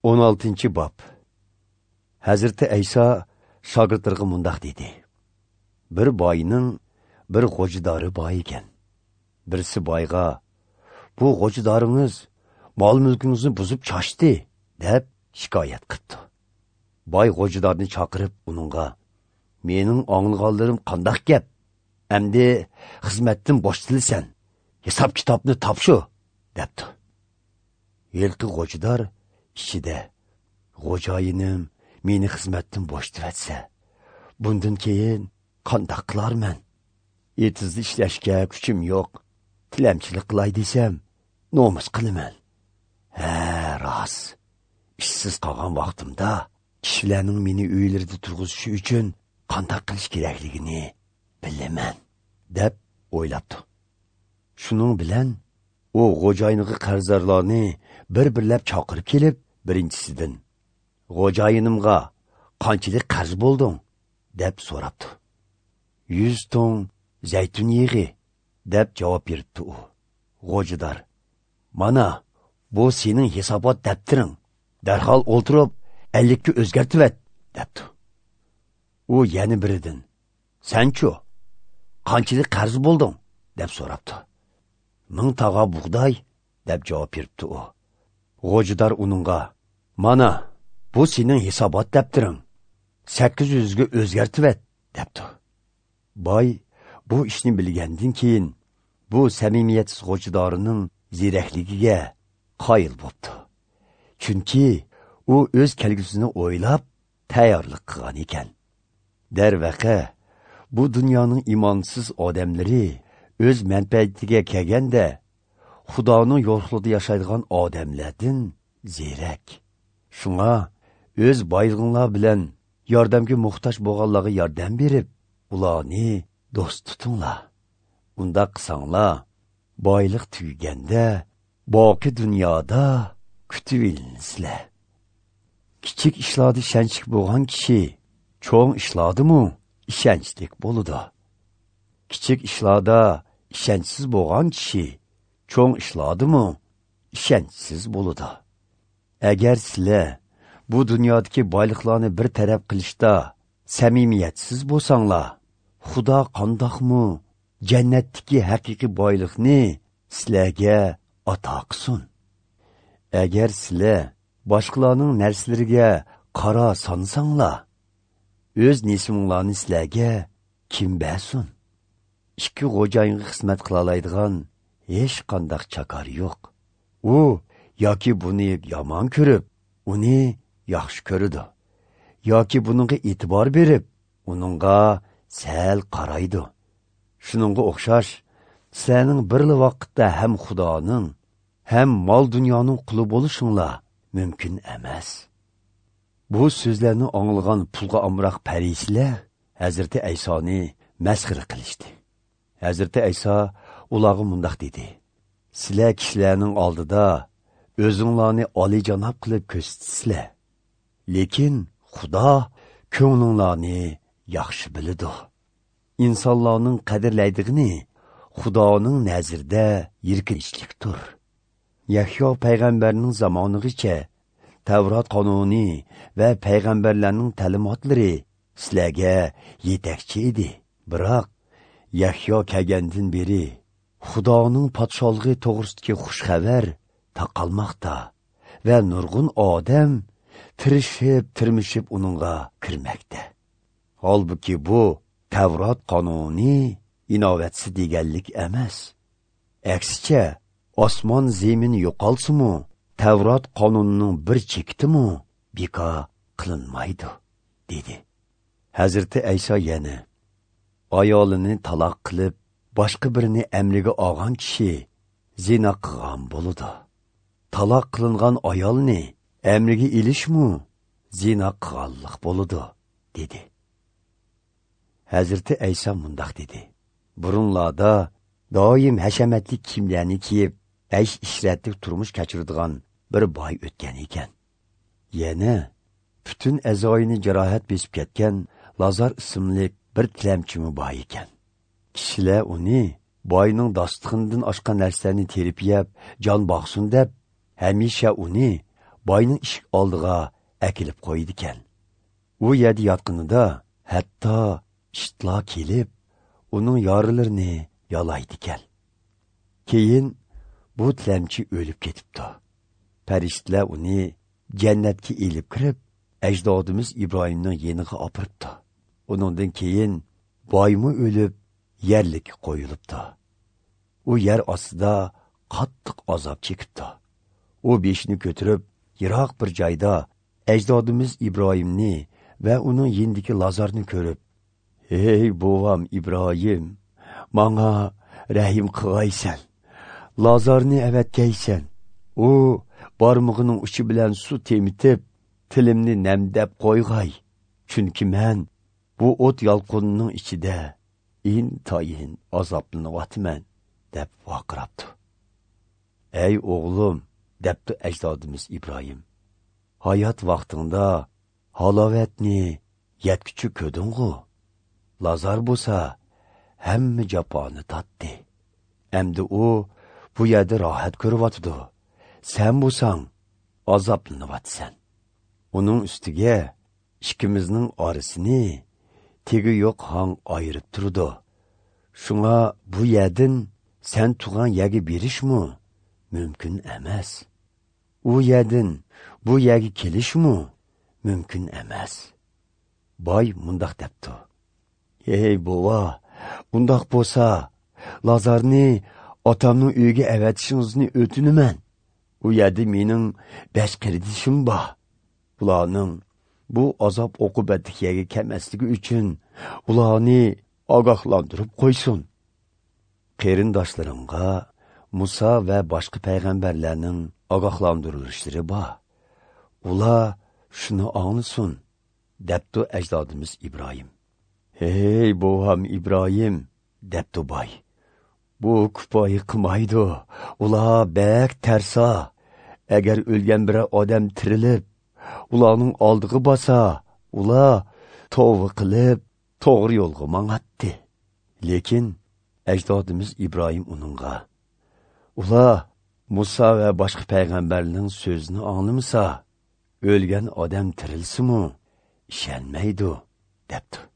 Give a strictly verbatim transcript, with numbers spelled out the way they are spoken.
o'n oltinchi bob. Hazreti Ayso shogirdlarga mundaq dedi. Bir boyning bir g'o'jidori boy ekan. Birisi boyga, "Bu g'o'jidoringiz mol mulkingizni buzib chashdi" deb shikoyat qildi. Boy g'o'jidorni chaqirib uningga, "Mening anglaganlarim qandoq gap? Endi xizmatdan bo'shtilsan. Hisob kitobni topshu" debdi. Yilqi g'o'jidor ichida, "Xo'jayinim meni xizmatdan bo'shtiratsa, bundan keyin qandoq qilarman? Etizli ishlashga kuchim yo'q. Tilamchilik qilay desam, nomus qilaman. Ha, rost. Ishsiz qolgan vaqtimda kishilarning meni uylarida turg'izishi uchun qandoq qilish kerakligini bilaman" deb o'ylabdi. Shuning bilan u xo'jayiniga qarzdorlarni bir-birlab chaqirib kelib, birinchisidan, "Xo'jayinimga qanchalik qarz bo'lding?" deb so'rabdi. "yuz tong zaytun yig'i" deb javob berdi u. Xo'jidor, "Mana, bu sening hisobot daftaring. Darhol o'ltirib, ellikka o'zgartib et" debdi. U yana biridan, "Sen-chu, qanchalik qarz bo'lding?" deb so'rabdi. "Ming tog'a bug'doy" deb javob berdi u. Xo'jidor uningga, "Mana, bu sening hisobot daftaring. sakkiz yuzga o'zgartib et" debdi. Boy bu ishni bilgandan keyin bu samimiyatsiz g'o'jidorining zirakligiga qoyil bo'ldi. Chunki u o'z kelgusini o'ylab tayyorlik qilgan ekan. Darvaqa, bu dunyoning imonsiz odamlari o'z manfaatiga kelganda Xudoning yo'qligida yashaydigan odamlardan zirak. Shunga o'z boylig'inglar bilan yordamga muhtoj bo'lganlarga yordam berib, ularni do'st tutinglar. Unda qilsanglar, boylik tugaganda boqi dunyoda kutib olinsizlar. Kichik ishlarda ishonchli bo'lgan kishi cho'ng ishlardimi ishonchli bo'ladi. Kichik ishlarda ishonchsiz bo'lgan kishi cho'ng ishlardimi ishonchsiz bo'ladi. Agar sizlar bu dunyodagi boyliklarni bir taraf qilishda samimiyatsiz bo'lsanglar, Xudo qandoqmi jannatdagi haqiqiy boylikni sizlarga ato qilsin. Agar sizlar boshqalarning narsalariga qaro sonsanglar, o'z nesiminglarni sizlarga kim bersin? Ikki xo'jayinga xizmat qila oladigan hech qanday chakar yo'q. U yoki buni yomon ko'rib, uni yaxshi ko'radi, yoki buningga e'tibor berib, uningga sal qaraydi. Shuningga o'xshash, sizlarning birli vaqtda ham Xudoning, ham mol dunyoning quli bo'lishinglar mumkin emas. Bu so'zlarni anglagan pulga amroq parislar Hazreti Aysoni masxara qilishdi. Hazreti Ayso ularga mundaq dedi: "Sizlar kishilarning oldida o'zinglarni oliyjanob qilib ko'rsatsizlar. Lekin Xudo ko'nglinglarni yaxshi biladi. İnsanlarning qadrlaydigini Xudoning nazarida yirkinchlikdir. Yahyo payg'ambarning zamonigacha Tavrat qonuni va payg'ambarlarning ta'limotlari sizlarga yetakchi edi. Biroq Yahyo kelgandan beri Xudoning podshohligi to'g'risidagi xush xabar taqalmoqda va nurg'un odam tirishib, tirmishib uningga kirmoqda. Holbuki bu Tavrat qonuni inovatsi deganlik emas. Aksicha, osmon zemin yo'qolsa-mu, Tavrat qonunining bir chekitimi bekor qilinmaydi" dedi. Hazreti Ayso yana, ayolini taloq qilib, boshqa birini amriga olgan kishi zina qilgan bo'ladi. Taloq qilingan ayolni amriga ilishmi zina qilganlik bo'ladi, dedi. Hazreti Ayso mundaq dedi: "Burunlarda doim hashamatli kiyimlarni kiyib, aysh ishratli turmush kechiradigan bir boy o'tgan ekan. Yana butun a'zoyini jarohat besib ketgan Lazar ismli bir tilamchimi boy ekan. Kishilar uni boyning dostixinidan oshgan narsalarni terib yeb, jon boqsin deb, hamisha uni boyning ishik oldiga akilib qo'ydi ekan. U yerda yotqinida hatto ishitlar kelib, uning yorilarini yalaydi ekan. Keyin bu tilamchi o'lib ketibdi. Farishtalar uni jannatga elib kirib, ajdodimiz Ibrohimning yeniga opiribdi. Uningdan keyin boymi o'lib, yerlik qo'yilibdi. U yer ostida qattiq azob chekibdi. U beshini ko'tarib, yiroq bir joyda ajdodimiz Ibrohimni va uning yendiki Lazarni ko'rib, "Ey bovam Ibrohim, menga rahim qilgaysan. Lazarni avatkaysan. U barmog'ining uchi bilan suv temitib, tilimni namdab qo'yg'ay. Chunki men bu o't yalqonining ichida intayin azoblanyapman" deb vaqirabdi. "Ey o'g'lim", debdi ajdodimiz Ibrohim, "hayot vaqtingda halovatni yetkichi ko'ding'u. Lazar bo'lsa, hamma jafoni tatdi. Endi u bu yerda rohat ko'ryapti. Sen bo'lsang, azoblanyapsan. Uning ustiga ikkimizning orasini tegi yo'q hang ayirib turdi. Shunga bu yerdan sen tug'an yerga berishmi mumkin emas. U yerdan bu yerga kelishmi mumkin emas." Boy mundaq debdi: "Ey bova, undoq bo'lsa, Lazarni otamning uyiga avatishingizni o'tinaman. U yerda mening besh qardishim bor. Ularning bu azob oqibatligiga kelmasligi uchun ularni ogohlantirib qo'ysin. Qarindoshlarimga Musa va boshqa payg'ambarlarning ogohlantirilishlari bor. Ular shuni anglasin", debdi ajdodimiz Ibrohim. "Ey bovam Ibrohim", debdi boy, "bu kupoyi qilmaydi. Ular bek tarsa. Agar o'lgan bir odam tirilib, ularning oldiga borsa, ular tavba qilib, to'g'ri yo'lga mang'atdi." Lekin ajdodimiz Ibrohim uningga, "Ular Musa va boshqa payg'ambarning so'zini anglamasa, o'lgan odam tirilsimi, ishonmaydi", debdi.